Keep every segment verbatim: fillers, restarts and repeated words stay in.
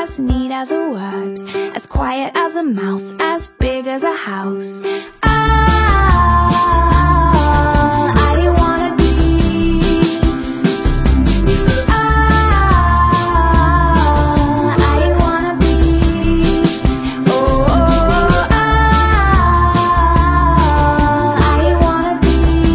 as neat as a word, as quiet as a mouse, as big as a house. All I wanna be, all I wanna be, oh, all I wanna be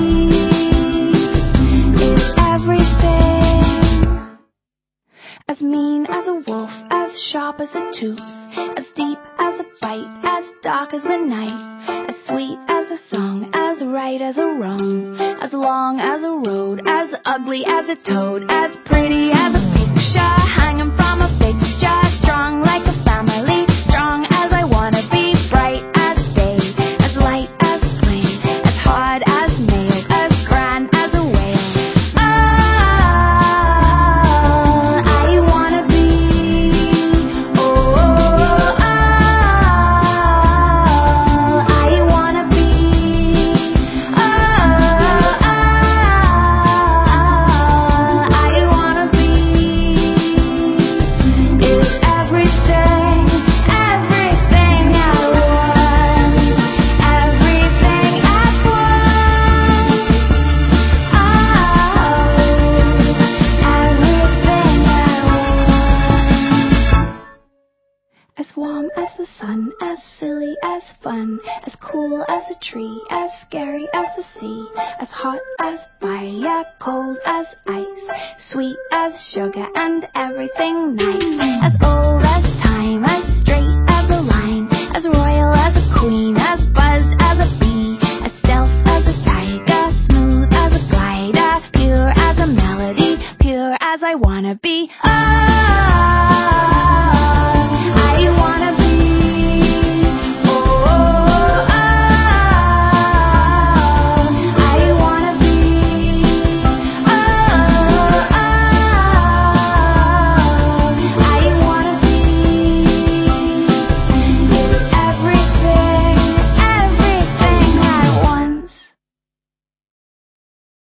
is everything. As mean as a wolf, as sharp as a tooth, as deep as a bite, as dark as the night, as sweet as a song, as right as a wrong, as long as a road, as ugly as a toad, as pretty as a picture hanging from a fixture, strong like a family, strong as I wanna be, bright as day, as light as a flame, as hard as nails, as grand as a whale. As warm as the sun, as silly as fun, as cool as a tree, as scary as the sea, as hot as fire, cold as ice, sweet as sugar and everything nice, as old